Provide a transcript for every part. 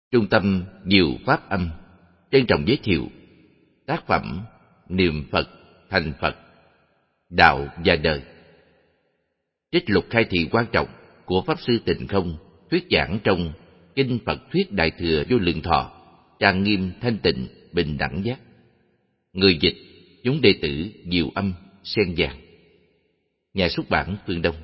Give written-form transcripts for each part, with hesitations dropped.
Trung tâm Diệu Pháp Âm trân trọng giới thiệu tác phẩm Niệm Phật thành Phật, Đạo và Đời. Trích lục khai thị quan trọng của Pháp Sư Tịnh Không thuyết giảng trong Kinh Phật Thuyết Đại Thừa Vô Lượng Thọ, trang nghiêm thanh tịnh bình đẳng giác. Người dịch chúng đệ tử Diệu Âm Sen Vàng. Nhà xuất bản Phương Đông.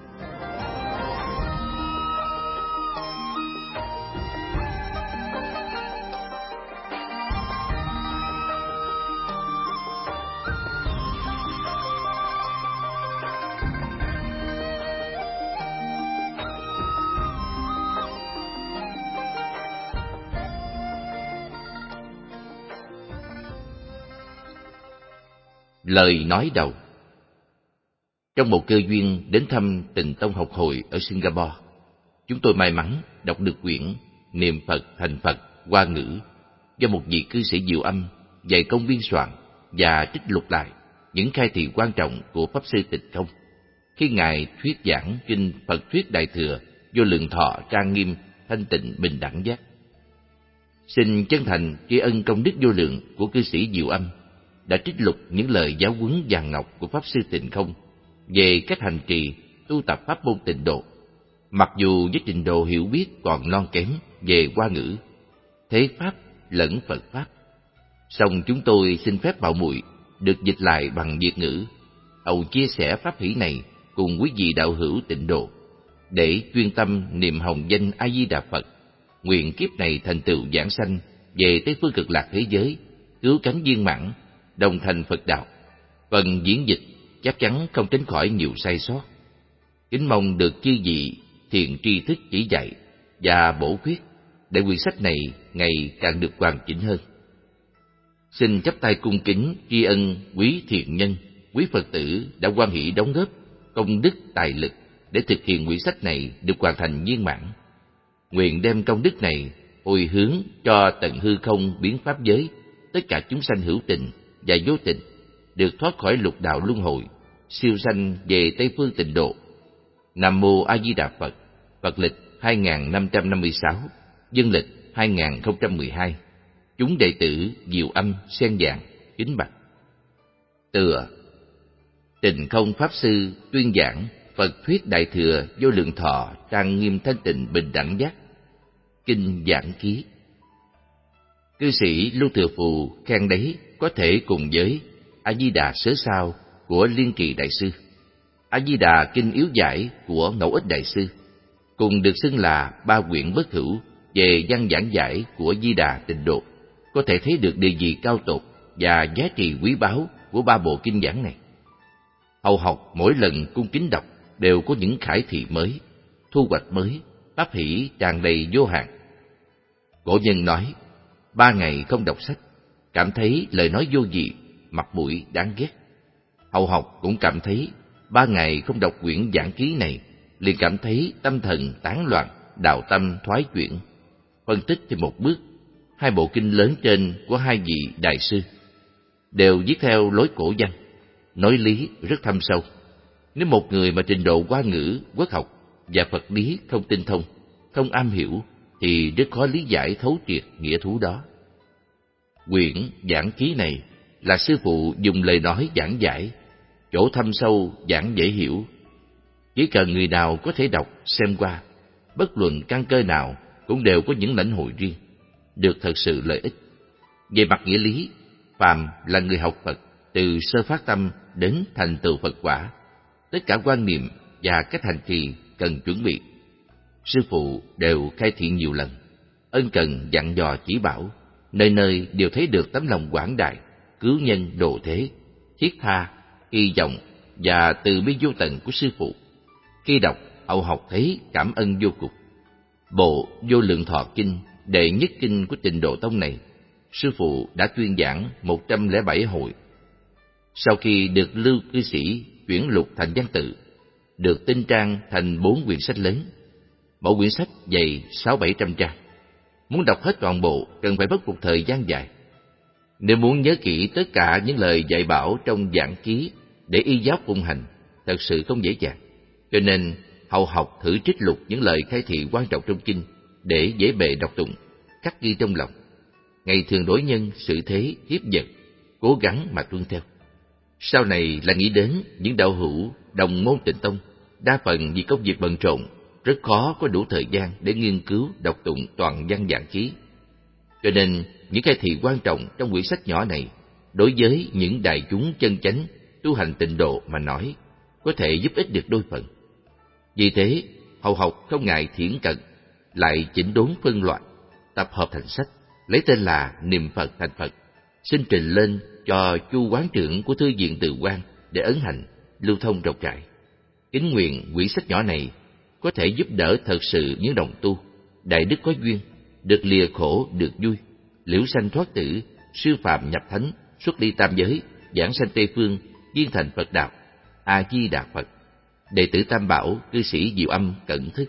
Lời nói đầu. Trong một cơ duyên đến thăm Tịnh Tông học hội ở Singapore, chúng tôi may mắn đọc được quyển Niệm Phật thành Phật Hoa ngữ do một vị cư sĩ Diệu Âm dày công biên soạn và trích lục lại những khai thị quan trọng của Pháp Sư Tịnh Không khi Ngài thuyết giảng Kinh Phật Thuyết Đại Thừa Vô Lượng Thọ trang nghiêm thanh tịnh bình đẳng giác. Xin chân thành tri ân công đức vô lượng của cư sĩ Diệu Âm đã trích lục những lời giáo huấn vàng ngọc của Pháp Sư Tịnh Không về cách hành trì tu tập pháp môn tịnh độ. Mặc dù với trình độ hiểu biết còn non kém về Hoa ngữ, thế pháp lẫn Phật pháp, song chúng tôi xin phép mạo muội được dịch lại bằng Việt ngữ, hầu chia sẻ pháp hỷ này cùng quý vị đạo hữu tịnh độ, để chuyên tâm niệm hồng danh A Di Đà Phật, nguyện kiếp này thành tựu giảng sanh về Tây phương Cực Lạc thế giới, cứu cánh viên mãn, đồng thành Phật đạo. Phần diễn dịch chắc chắn không tránh khỏi nhiều sai sót. Kính mong được chư vị thiện tri thức chỉ dạy và bổ khuyết để quyển sách này ngày càng được hoàn chỉnh hơn. Xin chắp tay cung kính tri ân quý thiện nhân, quý Phật tử đã hoan hỷ đóng góp công đức tài lực để thực hiện quyển sách này được hoàn thành viên mãn. Nguyện đem công đức này hồi hướng cho tận hư không biến pháp giới, tất cả chúng sanh hữu tình và vô tình được thoát khỏi lục đạo luân hồi, siêu sanh về Tây phương tịnh độ. Nam mô A Di Đà Phật. Phật lịch 2556, dân lịch 2012. Chúng đệ tử Diệu Âm Sen Vàng kính bạch. Tựa. Tịnh Không Pháp Sư tuyên giảng Phật Thuyết Đại Thừa Vô Lượng Thọ trang nghiêm thanh tịnh bình đẳng giác. Kinh giảng ký. Cư sĩ Lưu Thừa Phù khen đấy có thể cùng với A Di Đà Sớ Sao của Liên Kỳ Đại Sư, A Di Đà Kinh Yếu Giải của Ngẫu Ích Đại Sư, cùng được xưng là ba quyển bất hữu về văn giảng giải của Di Đà Tịnh Độ, có thể thấy được địa vị cao tột và giá trị quý báu của ba bộ kinh giảng này. Hầu học mỗi lần cung kính đọc đều có những khải thị mới, thu hoạch mới, pháp hỷ tràn đầy vô hạn. Cổ nhân nói, 3 ngày không đọc sách, cảm thấy lời nói vô vị, mặt mũi đáng ghét. Hầu học cũng cảm thấy 3 ngày không đọc quyển giảng ký này, liền cảm thấy tâm thần tán loạn, đạo tâm thoái chuyển. Phân tích thêm một bước, hai bộ kinh lớn trên của hai vị đại sư đều viết theo lối cổ văn, nói lý rất thâm sâu. Nếu một người mà trình độ Hoa ngữ, quốc học và Phật lý không tinh thông, không am hiểu, thì rất khó lý giải thấu triệt nghĩa thú đó. Quyển giảng ký này là sư phụ dùng lời nói giảng giải, chỗ thâm sâu giảng dễ hiểu. Chỉ cần người nào có thể đọc, xem qua, bất luận căn cơ nào cũng đều có những lãnh hội riêng, được thật sự lợi ích. Về mặt nghĩa lý, phàm là người học Phật, từ sơ phát tâm đến thành tựu Phật quả, tất cả quan niệm và cách hành trì cần chuẩn bị. Sư phụ đều khai thị nhiều lần, ân cần dặn dò chỉ bảo, nơi nơi đều thấy được tấm lòng quảng đại, cứu nhân độ thế, thiết tha, hy vọng và từ bi vô tận của sư phụ. Khi đọc, hậu học thấy cảm ơn vô cùng. Bộ Vô Lượng Thọ Kinh, đệ nhất kinh của Tịnh Độ Tông này, sư phụ đã tuyên giảng 107 hội. Sau khi được Lưu cư sĩ chuyển lục thành văn tự, được tinh trang thành 4 quyển sách lớn. Mỗi quyển sách dày 600-700 trang. Muốn đọc hết toàn bộ cần phải mất một thời gian dài. Nếu muốn nhớ kỹ tất cả những lời dạy bảo trong giảng ký để y giáo phụng hành, thật sự không dễ dàng. Cho nên hầu học thử trích lục những lời khai thị quan trọng trong kinh để dễ bề đọc tụng, khắc ghi trong lòng. Ngày thường đối nhân, sự thế, hiếp vật, cố gắng mà tuân theo. Sau này là nghĩ đến những đạo hữu đồng môn Tịnh Tông, đa phần vì công việc bận rộn, rất khó có đủ thời gian để nghiên cứu, đọc tụng toàn văn vạn chí. Cho nên, những khai thị quan trọng trong quyển sách nhỏ này, đối với những đại chúng chân chánh, tu hành tịnh độ mà nói, có thể giúp ích được đôi phần. Vì thế, hầu học không ngại thiển cận, lại chỉnh đốn phân loại, tập hợp thành sách, lấy tên là Niệm Phật Thành Phật, xin trình lên cho Chu quán trưởng của Thư viện Từ Quan để ấn hành, lưu thông rộng rãi. Kính nguyện quyển sách nhỏ này có thể giúp đỡ thật sự những đồng tu, đại đức có duyên, được lìa khổ được vui, liễu sanh thoát tử, siêu phàm nhập thánh, xuất ly tam giới, giảng sanh Tây phương, viên thành Phật đạo. A Di Đà Phật. Đệ tử Tam Bảo, cư sĩ Diệu Âm cẩn thức.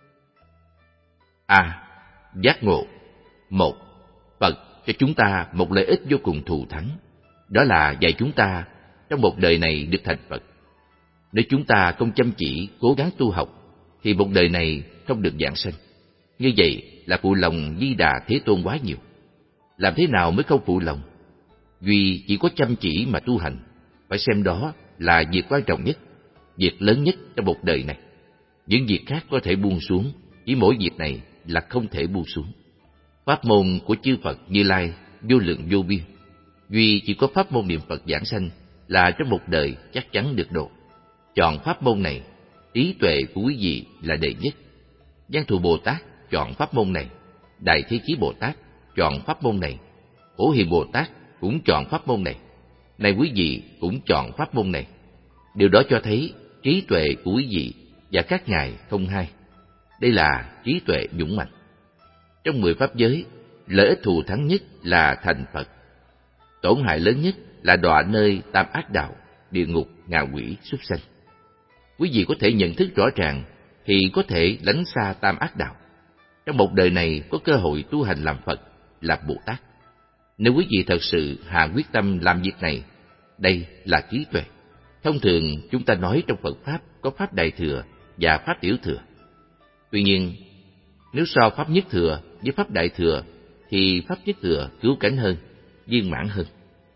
A. Giác ngộ. 1. Phật cho chúng ta một lợi ích vô cùng thù thắng, đó là dạy chúng ta trong một đời này được thành Phật. Nếu chúng ta không chăm chỉ cố gắng tu học, thì một đời này không được giảng sanh. Như vậy là phụ lòng Di Đà Thế Tôn quá nhiều. Làm thế nào mới không phụ lòng? Duy chỉ có chăm chỉ mà tu hành, phải xem đó là việc quan trọng nhất, việc lớn nhất trong một đời này. Những việc khác có thể buông xuống, chỉ mỗi việc này là không thể buông xuống. Pháp môn của chư Phật Như Lai vô lượng vô biên, duy chỉ có pháp môn niệm Phật giảng sanh là trong một đời chắc chắn được độ. Chọn pháp môn này, trí tuệ của quý vị là đệ nhất. Văn Thù Bồ Tát chọn pháp môn này, Đại Thế Chí Bồ Tát chọn pháp môn này, Phổ Hiền Bồ Tát cũng chọn pháp môn này. Này quý vị cũng chọn pháp môn này. Điều đó cho thấy trí tuệ của quý vị và các ngài không hai. Đây là trí tuệ dũng mạnh. Trong 10 pháp giới, lợi ích thù thắng nhất là thành Phật. Tổn hại lớn nhất là đọa nơi tam ác đạo, địa ngục, ngạ quỷ, súc sanh. Quý vị có thể nhận thức rõ ràng thì có thể lánh xa tam ác đạo. Trong một đời này có cơ hội tu hành làm Phật, làm Bồ Tát. Nếu quý vị thật sự hạ quyết tâm làm việc này, đây là trí tuệ. Thông thường chúng ta nói trong Phật Pháp có Pháp Đại Thừa và Pháp Tiểu Thừa. Tuy nhiên, nếu so Pháp Nhất Thừa với Pháp Đại Thừa, thì Pháp Nhất Thừa cứu cánh hơn, viên mãn hơn.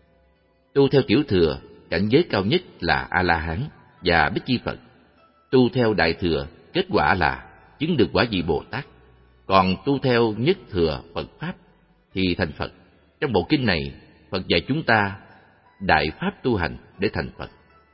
Tu theo Tiểu Thừa, cảnh giới cao nhất là A-la-hán và Bích Chi Phật. Tu theo Đại Thừa, kết quả là chứng được quả vị Bồ Tát. Còn tu theo Nhất Thừa Phật Pháp thì thành Phật. Trong bộ kinh này, Phật dạy chúng ta đại pháp tu hành để thành Phật.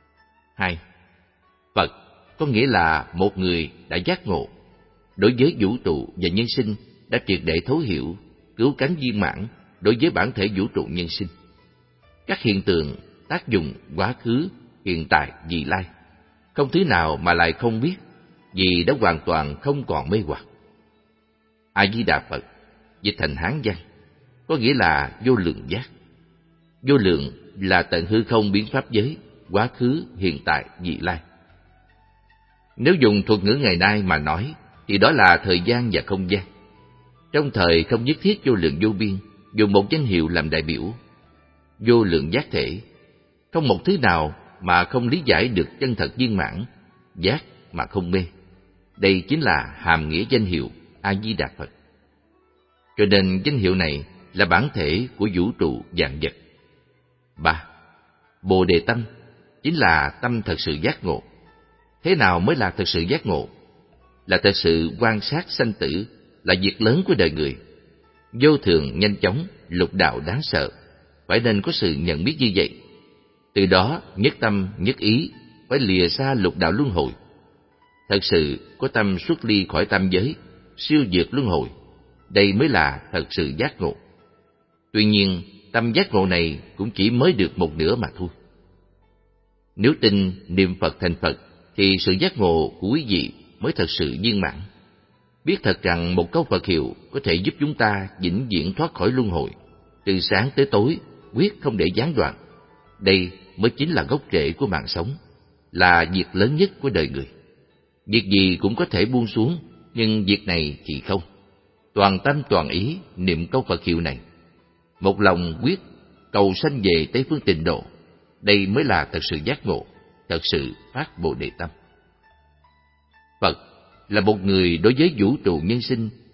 2. Phật có nghĩa là một người đã giác ngộ, đối với vũ trụ và nhân sinh đã triệt để thấu hiểu, cứu cánh viên mãn đối với bản thể vũ trụ nhân sinh. Các hiện tượng, tác dụng, quá khứ, hiện tại, vị lai, không thứ nào mà lại không biết, vì đã hoàn toàn không còn mê hoặc. A Di Đà Phật dịch thành Hán văn có nghĩa là vô lượng giác. Vô lượng là tận hư không biến pháp giới, quá khứ, hiện tại, vị lai. Nếu dùng thuật ngữ ngày nay mà nói, thì đó là thời gian và không gian. Trong thời không nhất thiết vô lượng vô biên, dùng một danh hiệu làm đại biểu. Vô lượng giác thể, không một thứ nào mà không lý giải được chân thật viên mãn, giác mà không mê. Đây chính là hàm nghĩa danh hiệu A Di Đà Phật. Cho nên danh hiệu này là bản thể của vũ trụ vạn vật. 3. Bồ đề tâm chính là tâm thật sự giác ngộ. Thế nào mới là thật sự giác ngộ? Là thật sự quan sát sanh tử là việc lớn của đời người. Vô thường nhanh chóng, lục đạo đáng sợ, phải nên có sự nhận biết như vậy. Từ đó nhất tâm nhất ý phải lìa xa lục đạo luân hồi. Thật sự có tâm xuất ly khỏi tam giới, siêu vượt luân hồi. Đây mới là thật sự giác ngộ. Tuy nhiên, tâm giác ngộ này cũng chỉ mới được một nửa mà thôi. Nếu tin niệm Phật thành Phật, thì sự giác ngộ của quý vị mới thật sự viên mãn. Biết thật rằng một câu Phật hiệu có thể giúp chúng ta vĩnh viễn thoát khỏi luân hồi, từ sáng tới tối, quyết không để gián đoạn. Đây mới chính là gốc rễ của mạng sống, là việc lớn nhất của đời người. Việc gì cũng có thể buông xuống, nhưng việc này thì không. Toàn tâm toàn ý niệm câu Phật hiệu này, một lòng quyết cầu sanh về Tây phương tịnh độ. Đây mới là thật sự giác ngộ, thật sự phát Bồ đề tâm. Phật là một người đối với vũ trụ nhân sinh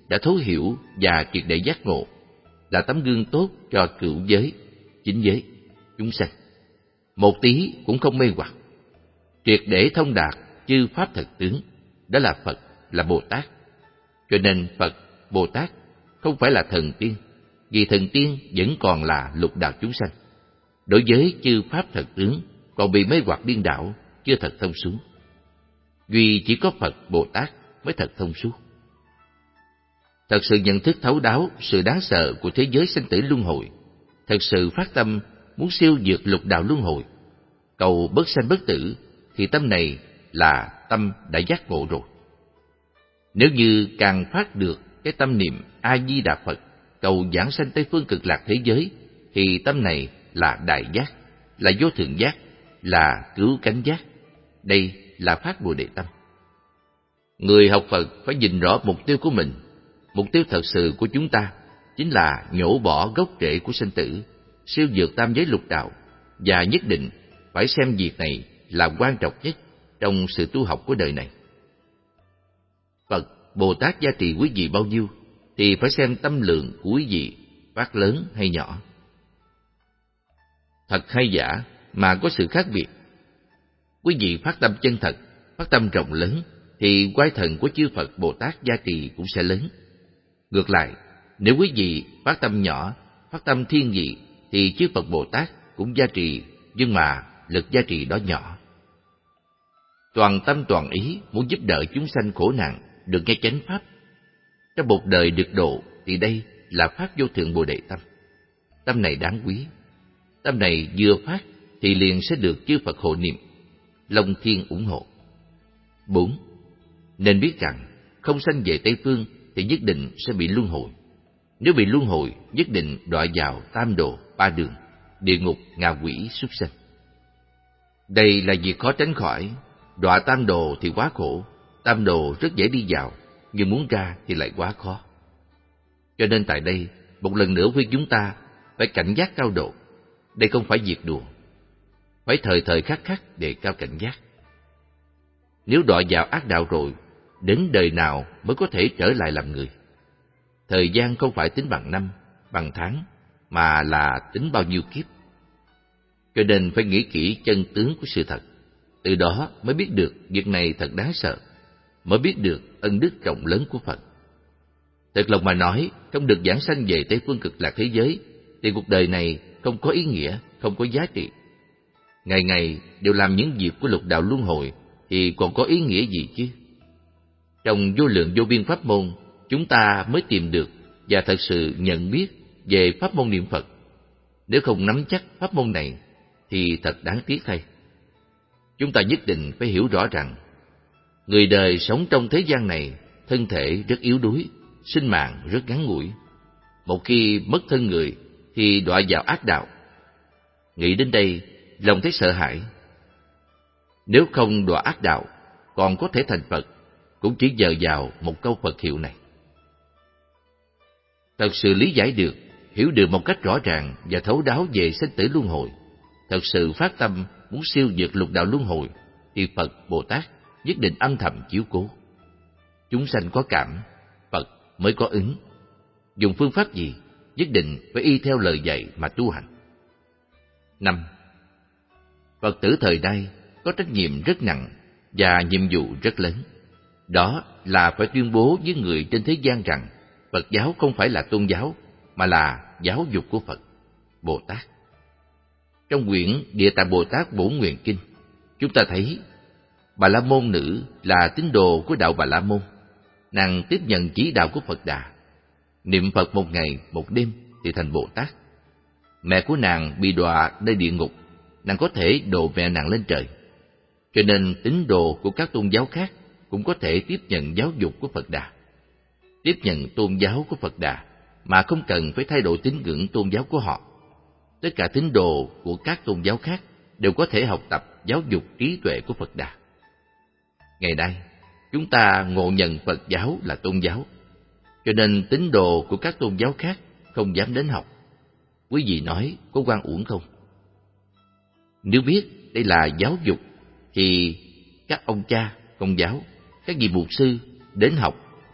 đã thấu hiểu và triệt để giác ngộ, là tấm gương tốt cho cửu giới, chính giới, chúng sanh. Một tí cũng không mê hoặc, triệt để thông đạt chư pháp thật tướng, đó là Phật, là Bồ Tát. Cho nên Phật, Bồ Tát không phải là thần tiên, vì thần tiên vẫn còn là lục đạo chúng sanh. Đối với chư pháp thật tướng còn bị mê hoặc điên đảo, chưa thật thông suốt. Duy chỉ có Phật, Bồ Tát mới thật thông suốt. Thật sự nhận thức thấu đáo sự đáng sợ của thế giới sinh tử luân hồi, thật sự phát tâm muốn siêu vượt lục đạo luân hồi, cầu bất sanh bất tử, thì tâm này là tâm đã giác ngộ rồi. Nếu như càng phát được cái tâm niệm A Di Đà Phật, cầu giảng sanh Tây phương cực lạc thế giới, thì tâm này là đại giác, là vô thượng giác, là cứu cánh giác. Đây là phát Bồ Đề tâm. Người học Phật phải nhìn rõ mục tiêu của mình. Mục tiêu thật sự của chúng ta chính là nhổ bỏ gốc rễ của sinh tử, siêu vượt tam giới lục đạo, và nhất định phải xem việc này là quan trọng nhất trong sự tu học của đời này. Phật, Bồ Tát gia trì quý vị bao nhiêu thì phải xem tâm lượng của quý vị phát lớn hay nhỏ. Thật hay giả mà có sự khác biệt. Quý vị phát tâm chân thật, phát tâm rộng lớn, thì oai thần của chư Phật Bồ Tát gia trì cũng sẽ lớn. Ngược lại, nếu quý vị phát tâm nhỏ, phát tâm thiên vị, thì chư Phật Bồ Tát cũng gia trì, nhưng mà lực gia trì đó nhỏ. Toàn tâm toàn ý muốn giúp đỡ chúng sanh khổ nạn được nghe chánh pháp. Trong một đời được độ thì đây là phát vô thượng Bồ Đề tâm. Tâm này đáng quý. Tâm này vừa phát thì liền sẽ được chư Phật hộ niệm, Long Thiên ủng hộ. 4. Nên biết rằng không sanh về Tây Phương thì nhất định sẽ bị luân hồi. Nếu bị luân hồi, nhất định đọa vào tam đồ, ba đường, địa ngục, ngạ quỷ, súc sanh. Đây là việc khó tránh khỏi. Đọa tam đồ thì quá khổ, tam đồ rất dễ đi vào, nhưng muốn ra thì lại quá khó. Cho nên tại đây, một lần nữa khuyên chúng ta phải cảnh giác cao độ. Đây không phải việc đùa, phải thời thời khắc khắc đề cao cảnh giác. Nếu đọa vào ác đạo rồi, đến đời nào mới có thể trở lại làm người? Thời gian không phải tính bằng năm, bằng tháng, mà là tính bao nhiêu kiếp. Cho nên phải nghĩ kỹ chân tướng của sự thật. Từ đó mới biết được việc này thật đáng sợ, mới biết được ân đức rộng lớn của Phật. Thật lòng mà nói, không được giảng sanh về Tây phương cực lạc thế giới, thì cuộc đời này không có ý nghĩa, không có giá trị. Ngày ngày đều làm những việc của lục đạo luân hồi, thì còn có ý nghĩa gì chứ? Trong vô lượng vô biên pháp môn, chúng ta mới tìm được và thật sự nhận biết về pháp môn niệm Phật. Nếu không nắm chắc pháp môn này, thì thật đáng tiếc thay. Chúng ta nhất định phải hiểu rõ rằng, người đời sống trong thế gian này, thân thể rất yếu đuối, sinh mạng rất ngắn ngủi. Một khi mất thân người, thì đọa vào ác đạo. Nghĩ đến đây, lòng thấy sợ hãi. Nếu không đọa ác đạo, còn có thể thành Phật, cũng chỉ nhờ vào một câu Phật hiệu này. Thật sự lý giải được, hiểu được một cách rõ ràng và thấu đáo về sinh tử luân hồi, thật sự phát tâm muốn siêu vượt lục đạo luân hồi, thì Phật, Bồ Tát nhất định âm thầm chiếu cố. Chúng sanh có cảm, Phật mới có ứng. Dùng phương pháp gì, nhất định phải y theo lời dạy mà tu hành. 5. Phật tử thời nay có trách nhiệm rất nặng và nhiệm vụ rất lớn. Đó là phải tuyên bố với người trên thế gian rằng Phật giáo không phải là tôn giáo, mà là giáo dục của Phật, Bồ Tát. Trong quyển Địa Tạng Bồ Tát Bổn Nguyện Kinh, chúng ta thấy Bà La Môn nữ là tín đồ của đạo Bà La Môn. Nàng tiếp nhận chỉ đạo của Phật Đà, niệm Phật một ngày một đêm thì thành Bồ Tát. Mẹ của nàng bị đọa nơi địa ngục, nàng có thể độ mẹ nàng lên trời. Cho nên tín đồ của các tôn giáo khác cũng có thể tiếp nhận giáo dục của Phật Đà, tiếp nhận tôn giáo của Phật Đà mà không cần phải thay đổi tín ngưỡng tôn giáo của họ. Tất cả tín đồ của các tôn giáo khác đều có thể học tập giáo dục trí tuệ của Phật Đà. Ngày nay, chúng ta ngộ nhận Phật giáo là tôn giáo, cho nên tín đồ của các tôn giáo khác không dám đến học. Quý vị nói có oan uổng không? Nếu biết đây là giáo dục, thì các ông cha, công giáo, các vị mục sư đến học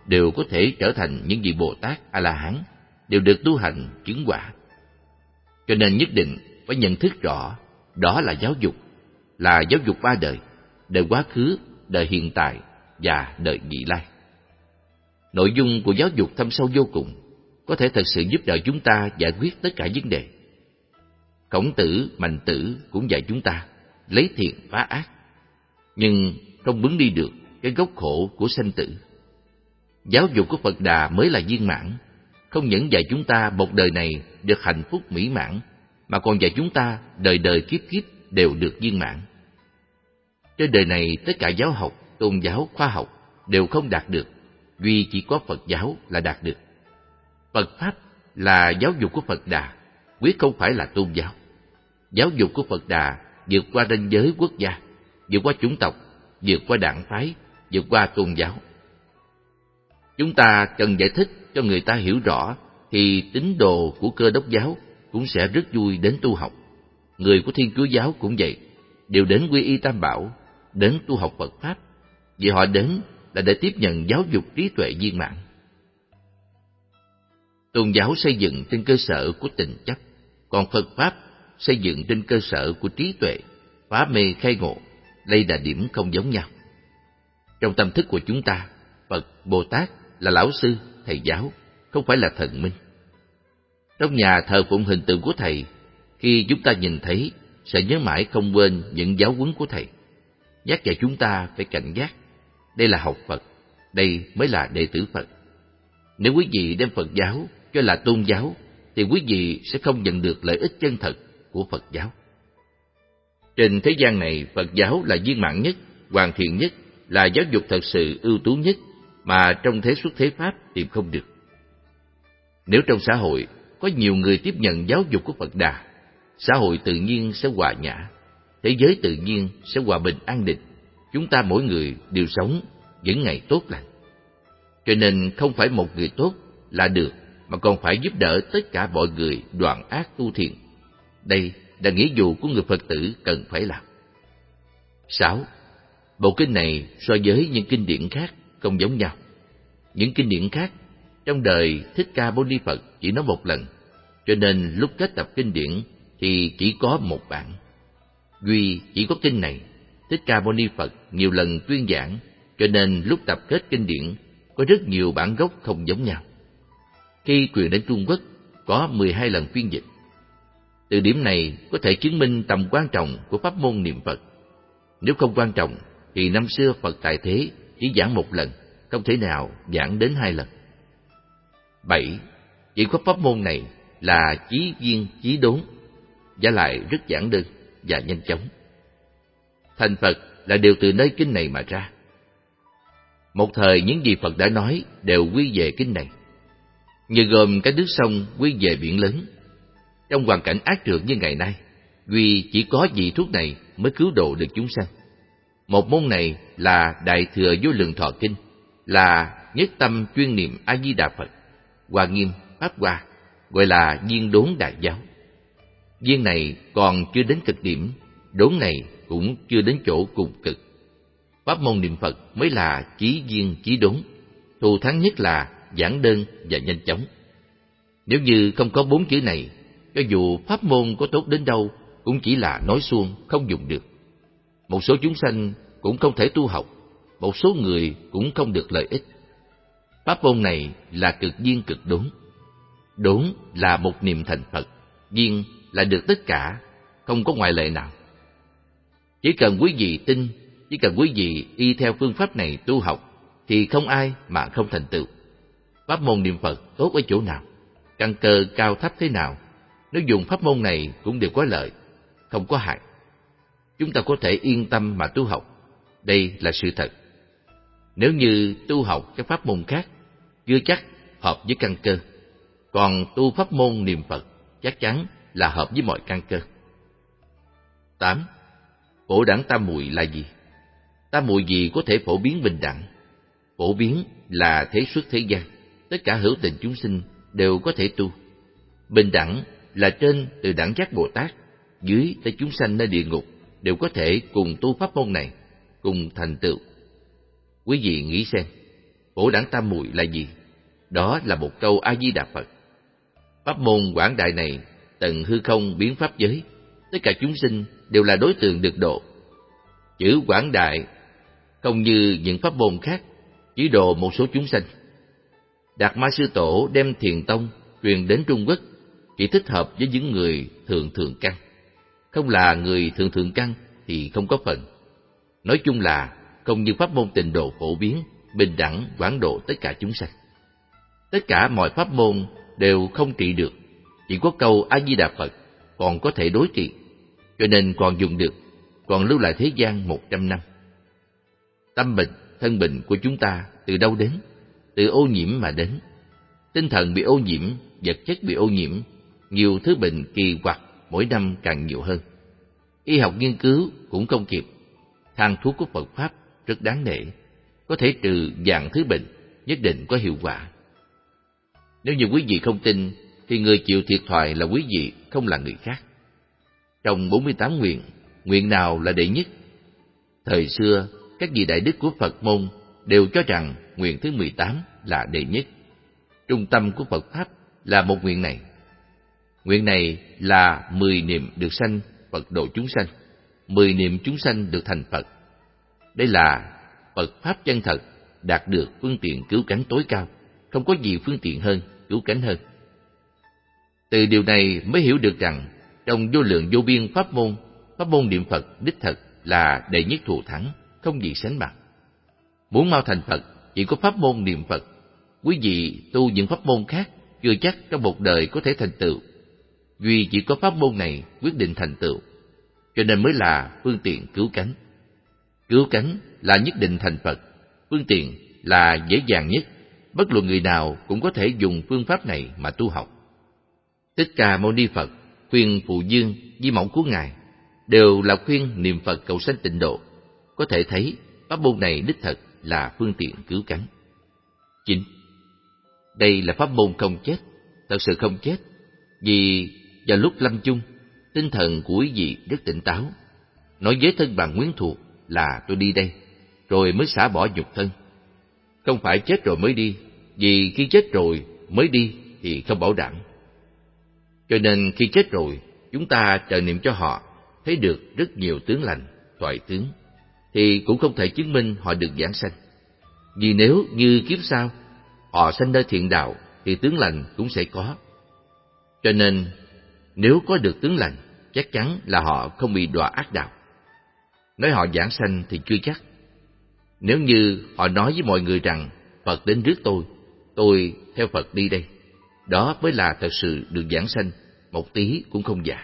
đều có thể trở thành những vị Bồ Tát A-la-hán, đều được tu hành chứng quả. Cho nên nhất định phải nhận thức rõ, đó là giáo dục ba đời, đời quá khứ, đời hiện tại và đời vị lai. Nội dung của giáo dục thâm sâu vô cùng, có thể thật sự giúp đỡ chúng ta giải quyết tất cả vấn đề. Khổng Tử, Mạnh Tử cũng dạy chúng ta lấy thiện phá ác, nhưng không bứng đi được cái gốc khổ của sanh tử. Giáo dục của Phật Đà mới là viên mãn, không những dạy chúng ta một đời này được hạnh phúc mỹ mãn, mà còn dạy chúng ta đời đời kiếp kiếp đều được viên mãn. Trên đời này tất cả giáo học, tôn giáo, khoa học đều không đạt được, duy chỉ có Phật giáo là đạt được. Phật Pháp là giáo dục của Phật Đà, quyết không phải là tôn giáo. Giáo dục của Phật Đà vượt qua ranh giới quốc gia, vượt qua chủng tộc, vượt qua đảng phái, vượt qua tôn giáo. Chúng ta cần giải thích cho người ta hiểu rõ, thì tín đồ của Cơ Đốc giáo cũng sẽ rất vui đến tu học. Người của Thiên Chúa giáo cũng vậy, đều đến quy y Tam Bảo, đến tu học Phật Pháp, vì họ đến là để tiếp nhận giáo dục trí tuệ viên mãn. Tôn giáo xây dựng trên cơ sở của tình chấp, còn Phật Pháp xây dựng trên cơ sở của trí tuệ, phá mê khai ngộ. Đây là điểm không giống nhau. Trong tâm thức của chúng ta, Phật, Bồ Tát là lão sư, thầy giáo, không phải là thần minh. Trong nhà thờ phụng hình tượng của thầy, khi chúng ta nhìn thấy, sẽ nhớ mãi không quên những giáo huấn của thầy. Nhắc nhở chúng ta phải cảnh giác. Đây là học Phật, đây mới là đệ tử Phật. Nếu quý vị đem Phật giáo cho là tôn giáo, thì quý vị sẽ không nhận được lợi ích chân thật của Phật giáo. Trên thế gian này, Phật giáo là viên mãn nhất, hoàn thiện nhất, là giáo dục thật sự ưu tú nhất, mà trong thế xuất thế Pháp tìm không được. Nếu trong xã hội có nhiều người tiếp nhận giáo dục của Phật Đà, xã hội tự nhiên sẽ hòa nhã, thế giới tự nhiên sẽ hòa bình an định, chúng ta mỗi người đều sống những ngày tốt lành. Cho nên không phải một người tốt là được, mà còn phải giúp đỡ tất cả mọi người đoạn ác tu thiện. Đây là nghĩa vụ của người Phật tử cần phải làm. 6. Bộ kinh này so với những kinh điển khác không giống nhau. Những kinh điển khác trong đời Thích Ca Mâu Ni Phật chỉ nói một lần, cho nên lúc kết tập kinh điển thì chỉ có một bản. Duy chỉ có kinh này, Thích Ca Mâu Ni Phật nhiều lần tuyên giảng, cho nên lúc tập kết kinh điển có rất nhiều bản gốc không giống nhau. Khi truyền đến Trung Quốc có 12 lần phiên dịch. Từ điểm này có thể chứng minh tầm quan trọng của pháp môn niệm Phật. Nếu không quan trọng thì năm xưa Phật tại thế chỉ giảng một lần, không thể nào giảng đến 2 lần. 7. Chỉ có pháp môn này là chí viên chí đốn, và lại rất giản đơn và nhanh chóng. Thành Phật là đều từ nơi kinh này mà ra. Một thời những gì Phật đã nói đều quy về kinh này. Như gồm cái nước sông quy về biển lớn. Trong hoàn cảnh ác trược như ngày nay, duy chỉ có vị thuốc này mới cứu độ được chúng sanh. Một môn này là Đại Thừa Vô Lượng Thọ Kinh, là nhất tâm chuyên niệm A Di Đà Phật, Hoa Nghiêm, Pháp Hoa, gọi là viên đốn đại giáo. Viên này còn chưa đến cực điểm, đốn này cũng chưa đến chỗ cùng cực. Pháp môn niệm Phật mới là chí viên chí đốn, thù thắng nhất là giản đơn và nhanh chóng. Nếu như không có 4 chữ này, cho dù pháp môn có tốt đến đâu cũng chỉ là nói suông, không dùng được. Một số chúng sanh cũng không thể tu học, một số người cũng không được lợi ích. Pháp môn này là cực viên cực đốn. Đốn là một niệm thành Phật, viên là được tất cả, không có ngoại lệ nào. Chỉ cần quý vị tin, chỉ cần quý vị y theo phương pháp này tu học, thì không ai mà không thành tựu. Pháp môn niệm Phật tốt ở chỗ nào, căn cơ cao thấp thế nào, nếu dùng pháp môn này cũng đều có lợi, không có hại. Chúng ta có thể yên tâm mà tu học, đây là sự thật. Nếu như tu học các pháp môn khác, chưa chắc hợp với căn cơ, còn tu pháp môn niệm Phật chắc chắn là hợp với mọi căn cơ. 8. Phổ đẳng tam muội là gì? Tam muội gì có thể phổ biến bình đẳng? Phổ biến là thế xuất thế gian, tất cả hữu tình chúng sinh đều có thể tu. Bình đẳng là trên từ đẳng giác Bồ Tát, dưới tới chúng sanh nơi địa ngục đều có thể cùng tu pháp môn này, cùng thành tựu. Quý vị nghĩ xem, Phổ Đẳng Tam Muội là gì? Đó là một câu A Di Đà Phật. Pháp môn quảng đại này tận hư không biến pháp giới, tất cả chúng sinh đều là đối tượng được độ. Chữ quảng đại không như những pháp môn khác chỉ độ một số chúng sanh. Đạt Ma Sư Tổ đem Thiền Tông truyền đến Trung Quốc chỉ thích hợp với những người thượng thượng căn. Không là người thượng thượng căn thì không có phần. Nói chung là không như pháp môn Tịnh Độ phổ biến, bình đẳng quảng độ tất cả chúng sanh. Tất cả mọi pháp môn đều không trị được, chỉ có câu A Di Đà Phật còn có thể đối trị, cho nên còn dùng được, còn lưu lại thế gian 100 năm. Tâm bệnh, thân bệnh của chúng ta từ đâu đến? Từ ô nhiễm mà đến. Tinh thần bị ô nhiễm, vật chất bị ô nhiễm, nhiều thứ bệnh kỳ quặc mỗi năm càng nhiều hơn. Y học nghiên cứu cũng không kịp. Thang thuốc của Phật Pháp rất đáng nể, có thể trừ vạn thứ bệnh, nhất định có hiệu quả. Nếu như quý vị không tin, thì người chịu thiệt thòi là quý vị, không là người khác. Trong 48 nguyện, nguyện nào là đệ nhất? Thời xưa, các vị đại đức của Phật môn đều cho rằng nguyện thứ 18 là đệ nhất. Trung tâm của Phật Pháp là một nguyện này. Nguyện này là 10 niệm được sanh, Phật độ chúng sanh, 10 niệm chúng sanh được thành Phật. Đây là Phật Pháp chân thật, đạt được phương tiện cứu cánh tối cao, không có gì phương tiện hơn, cứu cánh hơn. Từ điều này mới hiểu được rằng, trong vô lượng vô biên pháp môn niệm Phật đích thực là đệ nhất thù thắng, không gì sánh bằng. Muốn mau thành Phật, chỉ có pháp môn niệm Phật. Quý vị tu những pháp môn khác, chưa chắc trong một đời có thể thành tựu. Duy chỉ có pháp môn này quyết định thành tựu, cho nên mới là phương tiện cứu cánh. Cứu cánh là nhất định thành Phật, phương tiện là dễ dàng nhất, bất luận người nào cũng có thể dùng phương pháp này mà tu học. Thích Ca Mâu Ni Phật khuyên Phụ Dương, di mẫu của Ngài đều là khuyên niệm Phật cầu sanh tịnh độ. Có thể thấy pháp môn này đích thực là phương tiện cứu cánh. 9. Đây là pháp môn không chết, thật sự không chết, vì vào lúc lâm chung, tinh thần của quý vị rất tỉnh táo, nói với thân bằng quyến thuộc là tôi đi đây, rồi mới xả bỏ nhục thân. Không phải chết rồi mới đi, vì khi chết rồi mới đi thì không bảo đảm. Cho nên khi chết rồi, chúng ta trợ niệm cho họ, thấy được rất nhiều tướng lành, thoại tướng, thì cũng không thể chứng minh họ được giảng sanh. Vì nếu như kiếp sau, họ sanh nơi thiện đạo, thì tướng lành cũng sẽ có. Cho nên, nếu có được tướng lành, chắc chắn là họ không bị đọa ác đạo. Nói họ giảng sanh thì chưa chắc. Nếu như họ nói với mọi người rằng, Phật đến rước tôi theo Phật đi đây, đó mới là thật sự được giảng sanh, một tí cũng không giả.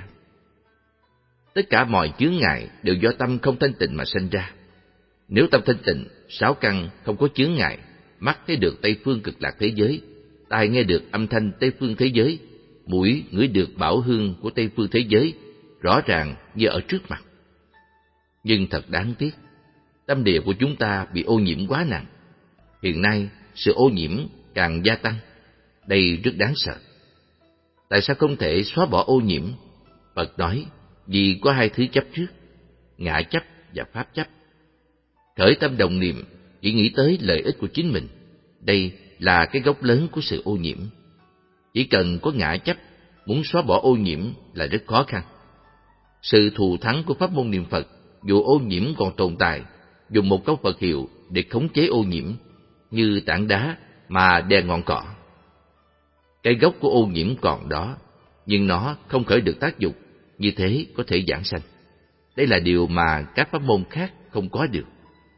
Tất cả mọi chướng ngại đều do tâm không thanh tịnh mà sanh ra. Nếu tâm thanh tịnh, sáu căn không có chướng ngại, mắt thấy được Tây phương cực lạc thế giới, tai nghe được âm thanh Tây phương thế giới, mũi ngửi được bảo hương của Tây phương thế giới, rõ ràng như ở trước mặt. Nhưng thật đáng tiếc, tâm địa của chúng ta bị ô nhiễm quá nặng. Hiện nay, sự ô nhiễm càng gia tăng. Đây rất đáng sợ. Tại sao không thể xóa bỏ ô nhiễm? Phật nói, vì có hai thứ chấp trước, ngã chấp và pháp chấp. Khởi tâm đồng niệm, chỉ nghĩ tới lợi ích của chính mình. Đây là cái gốc lớn của sự ô nhiễm. Chỉ cần có ngã chấp, muốn xóa bỏ ô nhiễm là rất khó khăn. Sự thù thắng của pháp môn niệm Phật, dù ô nhiễm còn tồn tại, dùng một câu Phật hiệu để khống chế ô nhiễm, như tảng đá mà đè ngọn cỏ. Cái gốc của ô nhiễm còn đó, nhưng nó không khởi được tác dụng, như thế có thể giảng sanh. Đây là điều mà các pháp môn khác không có được.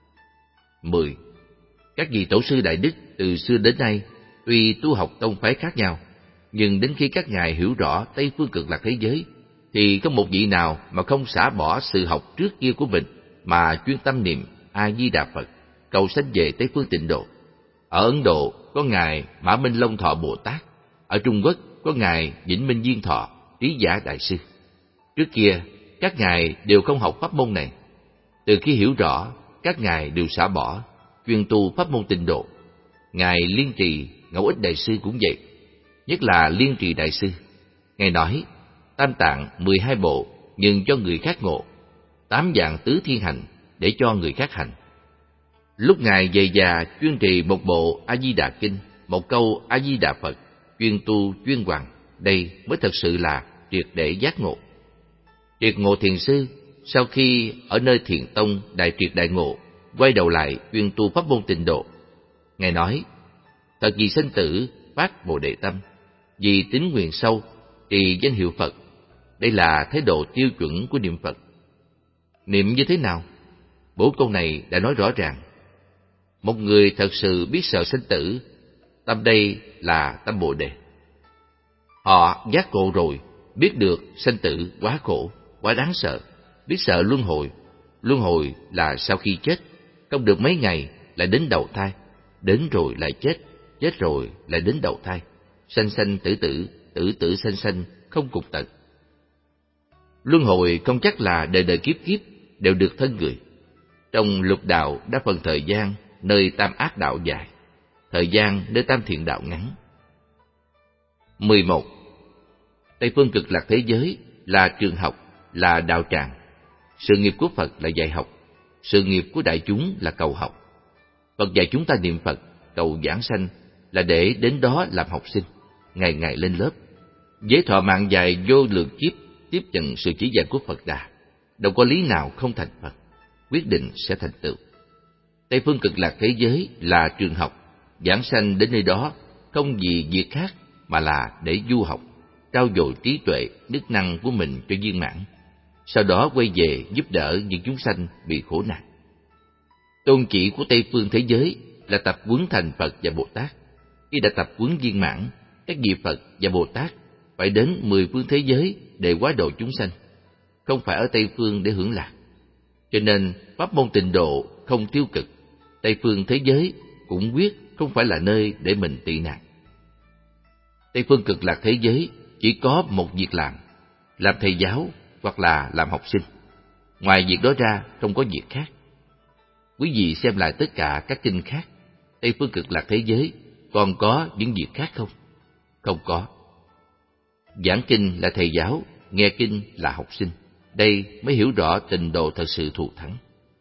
10. Các vị tổ sư đại đức từ xưa đến nay, tuy tu học tông phái khác nhau, nhưng đến khi các ngài hiểu rõ Tây phương cực lạc thế giới, thì không một vị nào mà không xả bỏ sự học trước kia của mình, mà chuyên tâm niệm A Di Đà Phật, cầu sanh về Tây phương tịnh độ. Ở Ấn Độ có ngài Mã Minh Long Thọ Bồ Tát, ở Trung Quốc có ngài Vĩnh Minh Viên Thọ, Trí Giả Đại Sư. Trước kia các ngài đều không học pháp môn này. Từ khi hiểu rõ, các ngài đều xả bỏ, chuyên tu pháp môn tịnh độ. Ngài Liên Trì Ngẫu Ích Đại Sư cũng vậy, nhất là Liên Trì Đại Sư. Ngài nói, Tam Tạng 12 bộ nhưng cho người khác ngộ, 8 dạng tứ thiên hành để cho người khác hành. Lúc Ngài về già chuyên trì một bộ A-di-đà kinh, một câu A-di-đà Phật, chuyên tu chuyên hoằng, đây mới thật sự là triệt để giác ngộ. Triệt ngộ thiền sư sau khi ở nơi Thiền Tông đại triệt đại ngộ, quay đầu lại chuyên tu pháp môn Tịnh độ. Ngài nói: thật vì sinh tử phát Bồ Đề tâm, vì tín nguyện sâu trì danh hiệu Phật. Đây là thái độ tiêu chuẩn của niệm Phật. Niệm như thế nào? 4 câu này đã nói rõ ràng. Một người thật sự biết sợ sinh tử, tâm đây là tâm Bồ Đề. Họ giác ngộ rồi, biết được sinh tử quá khổ, quá đáng sợ, biết sợ luân hồi. Luân hồi là sau khi chết, không được mấy ngày lại đến đầu thai, đến rồi lại chết, chết rồi lại đến đầu thai, sanh sanh tử tử, tử tử sanh sanh, không cùng tận. Luân hồi không chắc là đời đời kiếp kiếp đều được thân người. Trong lục đạo đa phần thời gian nơi tam ác đạo dài, thời gian nơi tam thiện đạo ngắn. 11. Tây phương cực lạc thế giới là trường học, là đạo tràng. Sự nghiệp của Phật là dạy học, sự nghiệp của đại chúng là cầu học. Phật dạy chúng ta niệm Phật, cầu giảng sanh là để đến đó làm học sinh, ngày ngày lên lớp. Với thọ mạng dài vô lượng kiếp tiếp nhận sự chỉ dạy của Phật Đà, đâu có lý nào không thành Phật, quyết định sẽ thành tựu. Tây phương cực lạc thế giới là trường học, giảng sanh đến nơi đó không vì việc khác mà là để du học, trau dồi trí tuệ, đức năng của mình cho viên mãn, sau đó quay về giúp đỡ những chúng sanh bị khổ nạn. Tôn chỉ của Tây phương thế giới là tập huấn thành Phật và Bồ Tát. Khi đã tập huấn viên mãn, các vị Phật và Bồ Tát phải đến 10 phương thế giới để hóa độ chúng sanh, không phải ở Tây phương để hưởng lạc. Cho nên pháp môn Tịnh độ không tiêu cực, Tây phương thế giới cũng quyết không phải là nơi để mình tị nạn. Tây phương cực lạc thế giới chỉ có một việc làm thầy giáo hoặc là làm học sinh. Ngoài việc đó ra không có việc khác. Quý vị xem lại tất cả các kinh khác, Tây phương cực lạc thế giới còn có những việc khác không? Không có. Giảng kinh là thầy giáo, nghe kinh là học sinh. Đây mới hiểu rõ Tịnh độ thật sự thù thắng.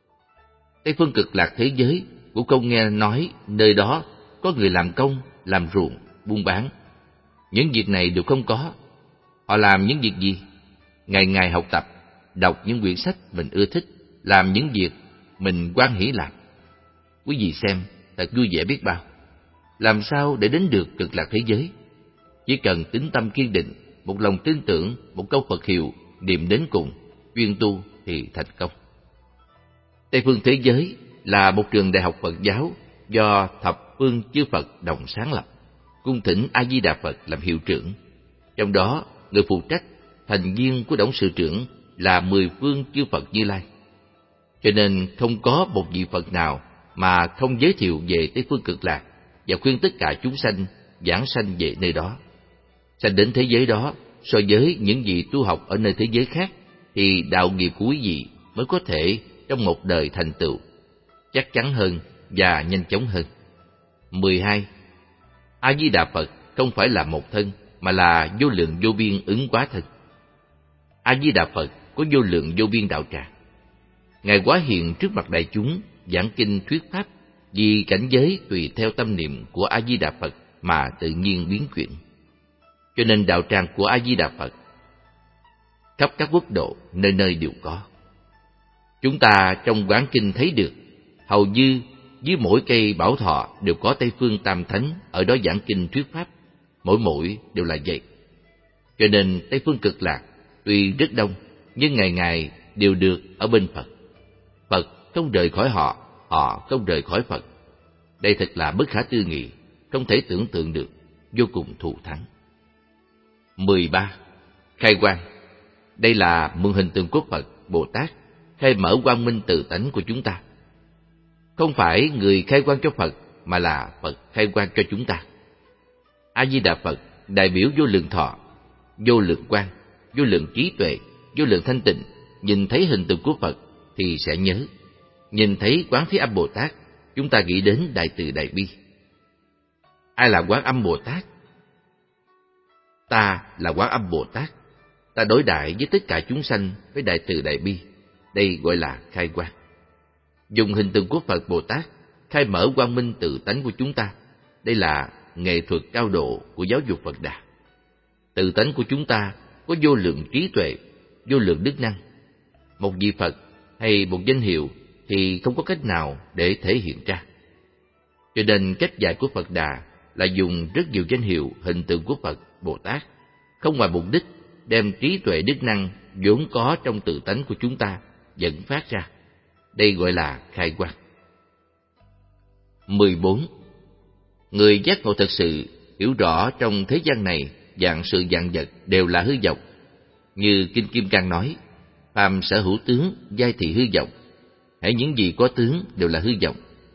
Tây phương cực lạc thế giới cũng không nghe nói nơi đó có người làm công, làm ruộng, buôn bán. Những việc này đều không có. Họ làm những việc gì? Ngày ngày học tập, đọc những quyển sách mình ưa thích, làm những việc mình hoan hỷ làm. Quý vị xem, thật vui vẻ biết bao. Làm sao để đến được cực lạc thế giới? Chỉ cần tín tâm kiên định, một lòng tin tưởng, một câu Phật hiệu, niệm đến cùng, chuyên tu thì thành công. Tây phương thế giới là một trường đại học Phật giáo do thập phương chư Phật đồng sáng lập, cung thỉnh A Di Đà Phật làm hiệu trưởng. Trong đó, người phụ trách, thành viên của董sự trưởng là 10 phương chư Phật Như Lai. Cho nên không có một vị Phật nào mà không giới thiệu về Tây phương cực lạc và khuyên tất cả chúng sanh giảng sanh về nơi đó. Sanh đến thế giới đó, so với những vị tu học ở nơi thế giới khác, thì đạo nghiệp của quý vị mới có thể trong một đời thành tựu, chắc chắn hơn và nhanh chóng hơn. 12. A Di Đà Phật không phải là một thân, mà là vô lượng vô biên ứng hóa thân. A Di Đà Phật có vô lượng vô biên đạo tràng. Ngài hóa hiện trước mặt đại chúng, giảng kinh thuyết pháp, vì cảnh giới tùy theo tâm niệm của A Di Đà Phật mà tự nhiên biến chuyển. Cho nên đạo tràng của A Di Đà Phật khắp các quốc độ nơi nơi đều có. Chúng ta trong quán kinh thấy được, hầu như dưới mỗi cây bảo thọ đều có Tây phương Tam Thánh ở đó giảng kinh thuyết pháp, mỗi đều là vậy. Cho nên Tây phương cực lạc tuy rất đông, nhưng ngày ngày đều được ở bên Phật. Phật không rời khỏi họ, họ không rời khỏi Phật. Đây thật là bất khả tư nghị, không thể tưởng tượng được, vô cùng thù thắng. 13. Khai quang. Đây là mượn hình tượng của Phật, Bồ Tát, khai mở quang minh từ tánh của chúng ta. Không phải người khai quang cho Phật, mà là Phật khai quang cho chúng ta. A Di Đà Phật đại biểu vô lượng thọ, vô lượng quang, vô lượng trí tuệ, vô lượng thanh tịnh. Nhìn thấy hình tượng của Phật thì sẽ nhớ. Nhìn thấy Quán Thế Âm Bồ Tát, chúng ta nghĩ đến đại từ đại bi. Ai là Quán Âm Bồ Tát? Ta là Quán Âm Bồ Tát. Ta đối đãi với tất cả chúng sanh với đại từ đại bi. Đây gọi là khai quang. Dùng hình tượng của Phật Bồ Tát khai mở quang minh tự tánh của chúng ta. Đây là nghệ thuật cao độ của giáo dục Phật Đà. Tự tánh của chúng ta có vô lượng trí tuệ, vô lượng đức năng. Một vị Phật hay một danh hiệu thì không có cách nào để thể hiện ra. Cho nên cách dạy của Phật Đà là dùng rất nhiều danh hiệu, hình tượng của Phật, Bồ Tát, không ngoài mục đích đem trí tuệ đức năng vốn có trong tự tánh của chúng ta dẫn phát ra. Đây gọi là khai quang. 14. Người giác ngộ thật sự hiểu rõ trong thế gian này vạn sự vạn vật đều là hư vọng. Như Kinh Kim Cang nói, phàm sở hữu tướng, giai thị hư vọng. Hễ những gì có tướng đều là hư vọng.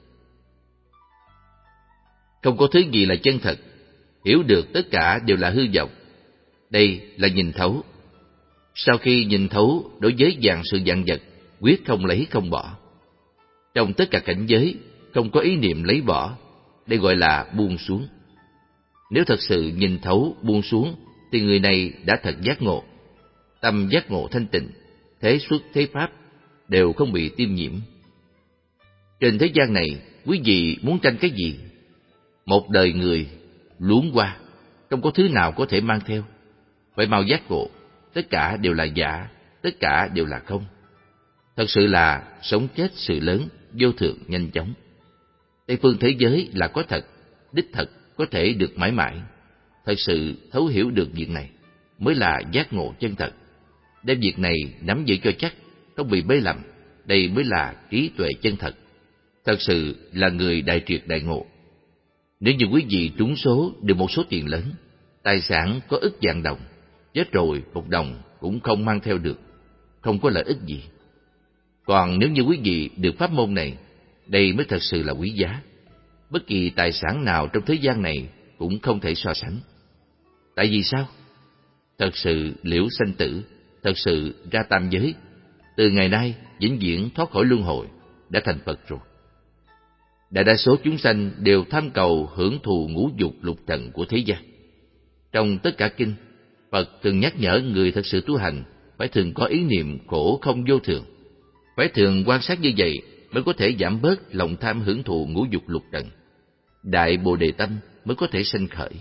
Không có thứ gì là chân thật, hiểu được tất cả đều là hư vọng. Đây là nhìn thấu. Sau khi nhìn thấu đối với vạn sự vạn vật, quyết không lấy không bỏ. Trong tất cả cảnh giới, không có ý niệm lấy bỏ. Đây gọi là buông xuống. Nếu thật sự nhìn thấu, buông xuống, thì người này đã thật giác ngộ. Tâm giác ngộ thanh tịnh, thế xuất thế pháp đều không bị tiêm nhiễm. Trên thế gian này, quý vị muốn tranh cái gì? Một đời người luống qua, không có thứ nào có thể mang theo. Phải mau giác ngộ, tất cả đều là giả, tất cả đều là không. Thật sự là sống chết sự lớn, vô thượng nhanh chóng. Tây phương thế giới là có thật, đích thật có thể được mãi mãi. Thật sự thấu hiểu được việc này mới là giác ngộ chân thật. Đem việc này nắm giữ cho chắc, không bị mê lầm, đây mới là trí tuệ chân thật. Thật sự là người đại triệt đại ngộ. Nếu như quý vị trúng số được một số tiền lớn, tài sản có ức vạn đồng, chết rồi một đồng cũng không mang theo được, không có lợi ích gì. Còn nếu như quý vị được pháp môn này, đây mới thật sự là quý giá. Bất kỳ tài sản nào trong thế gian này cũng không thể so sánh. Tại vì sao? Thật sự liễu sanh tử, thật sự ra tam giới, từ ngày nay vĩnh viễn thoát khỏi luân hồi, đã thành Phật rồi. Đại đa số chúng sanh đều tham cầu hưởng thụ ngũ dục lục trần của thế gian. Trong tất cả kinh, Phật thường nhắc nhở người thật sự tu hành phải thường có ý niệm khổ không vô thường. Phải thường quan sát như vậy mới có thể giảm bớt lòng tham hưởng thụ ngũ dục lục trần. Đại Bồ Đề tâm mới có thể sanh khởi.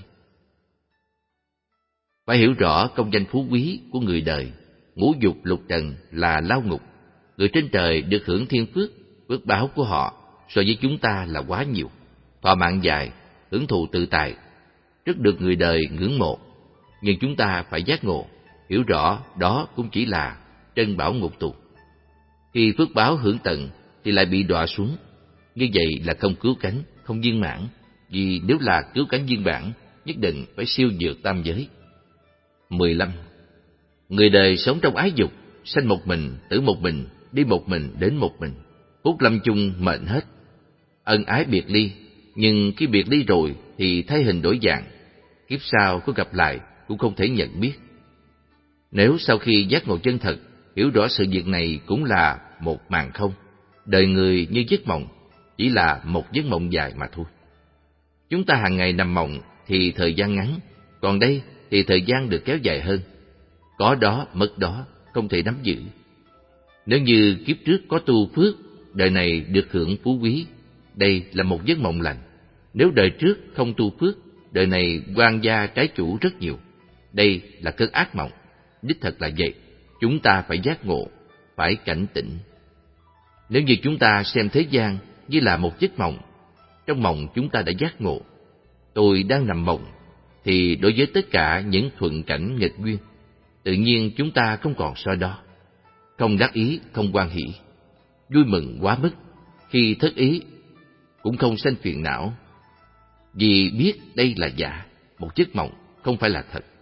Phải hiểu rõ công danh phú quý của người đời. Ngũ dục lục trần là lao ngục. Người trên trời được hưởng thiên phước, phước báo của họ so với chúng ta là quá nhiều. Thọ mạng dài, hưởng thụ tự tại, rất được người đời ngưỡng mộ. Nhưng chúng ta phải giác ngộ, hiểu rõ đó cũng chỉ là trân bảo ngục tù. Khi phước báo hưởng tận thì lại bị đọa xuống. Như vậy là không cứu cánh, không viên mãn. Vì nếu là cứu cánh viên mãn, nhất định phải siêu vượt tam giới. 15. Người đời sống trong ái dục, sanh một mình, tử một mình, đi một mình, đến một mình. Phút lâm chung mệnh hết. Ân ái biệt ly, nhưng khi biệt ly rồi thì thay hình đổi dạng. Kiếp sau có gặp lại cũng không thể nhận biết. Nếu sau khi giác ngộ chân thật, hiểu rõ sự việc này cũng là một màn không, đời người như giấc mộng, chỉ là một giấc mộng dài mà thôi. Chúng ta hàng ngày nằm mộng thì thời gian ngắn, còn đây thì thời gian được kéo dài hơn. Có đó mất đó, không thể nắm giữ. Nếu như kiếp trước có tu phước, đời này được hưởng phú quý, đây là một giấc mộng lành. Nếu đời trước không tu phước, đời này oan gia trái chủ rất nhiều. Đây là cơn ác mộng. Đích thật là vậy, chúng ta phải giác ngộ, phải cảnh tỉnh. Nếu như chúng ta xem thế gian như là một giấc mộng, trong mộng chúng ta đã giác ngộ, tôi đang nằm mộng, thì đối với tất cả những thuận cảnh nghịch duyên, tự nhiên chúng ta không còn so đo, không đắc ý, không hoan hỷ, vui mừng quá mức. Khi thất ý cũng không sanh phiền não, vì biết đây là giả, một giấc mộng không phải là thật.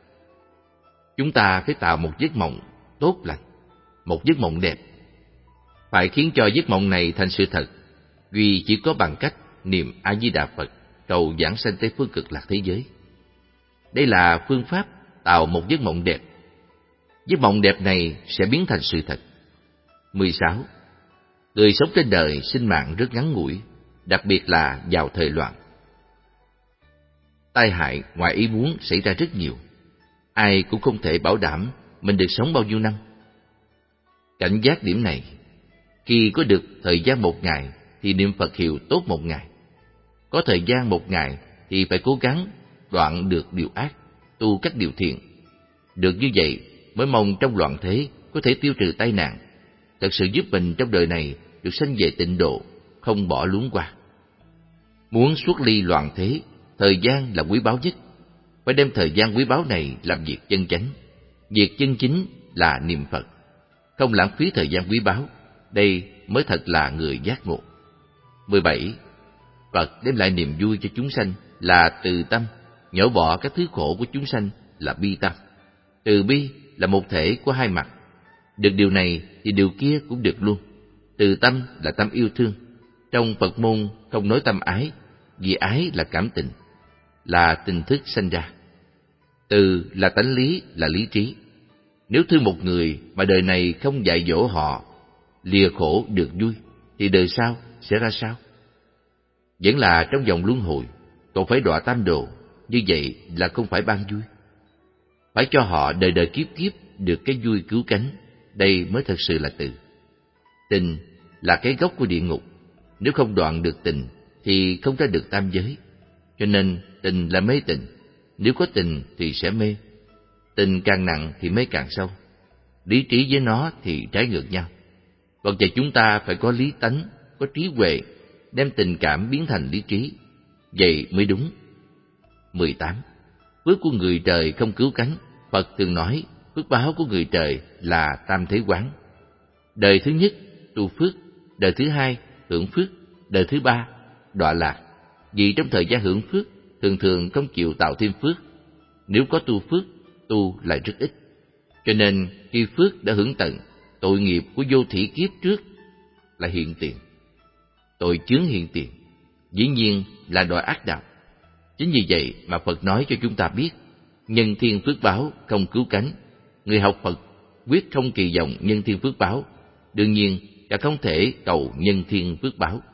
Chúng ta phải tạo một giấc mộng tốt lành, một giấc mộng đẹp. Phải khiến cho giấc mộng này thành sự thật, vì chỉ có bằng cách niệm A Di Đà Phật, cầu giảng sanh tới phương cực lạc thế giới. Đây là phương pháp tạo một giấc mộng đẹp. Giấc mộng đẹp này sẽ biến thành sự thật. 16. Người sống trên đời sinh mạng rất ngắn ngủi, đặc biệt là vào thời loạn. Tai hại ngoài ý muốn xảy ra rất nhiều. Ai cũng không thể bảo đảm mình được sống bao nhiêu năm. Cảnh giác điểm này, khi có được thời gian một ngày thì niệm Phật hiệu tốt 1 ngày. Có thời gian 1 ngày thì phải cố gắng đoạn được điều ác, tu các điều thiện. Được như vậy mới mong trong loạn thế có thể tiêu trừ tai nạn, thật sự giúp mình trong đời này được sanh về tịnh độ, không bỏ luống qua. Muốn xuất ly loạn thế, thời gian là quý báu nhất. Phải đem thời gian quý báu này làm việc chân chánh. Việc chân chính là niệm Phật, không lãng phí thời gian quý báu. Đây mới thật là người giác ngộ. 17. Phật đem lại niềm vui cho chúng sanh là từ tâm, nhổ bỏ các thứ khổ của chúng sanh là bi tâm. Từ bi là một thể của 2 mặt. Được điều này thì điều kia cũng được luôn. Từ tâm là tâm yêu thương. Trong Phật môn không nói tâm ái, vì ái là cảm tình, là tình thức sanh ra. Từ là tánh lý, là lý trí. Nếu thương một người mà đời này không dạy dỗ họ lìa khổ được vui, thì đời sau sẽ ra sao? Vẫn là trong vòng luân hồi, còn phải đọa tam đồ, như vậy là không phải ban vui. Phải cho họ đời đời kiếp kiếp được cái vui cứu cánh, đây mới thật sự là từ. Tình là cái gốc của địa ngục, nếu không đoạn được tình thì không ra được tam giới. Cho nên tình là mê tình, nếu có tình thì sẽ mê. Tình càng nặng thì mê càng sâu. Lý trí với nó thì trái ngược nhau. Còn vậy chúng ta phải có lý tánh, có trí huệ, đem tình cảm biến thành lý trí, vậy mới đúng. 18. Phước của người trời không cứu cánh. Phật từng nói phước báo của người trời là tam thế quán. Đời thứ nhất tu phước, đời thứ hai hưởng phước, đời thứ ba đọa lạc. Vì trong thời gian hưởng phước thường thường không chịu tạo thêm phước. Nếu có tu phước, tu lại rất ít. Cho nên khi phước đã hưởng tận, tội nghiệp của vô thỉ kiếp trước là hiện tiền. Tội chướng hiện tiền, dĩ nhiên là đọa ác đạo. Chính vì vậy mà Phật nói cho chúng ta biết, nhân thiên phước báo không cứu cánh. Người học Phật quyết không kỳ vọng nhân thiên phước báo, đương nhiên là không thể cầu nhân thiên phước báo.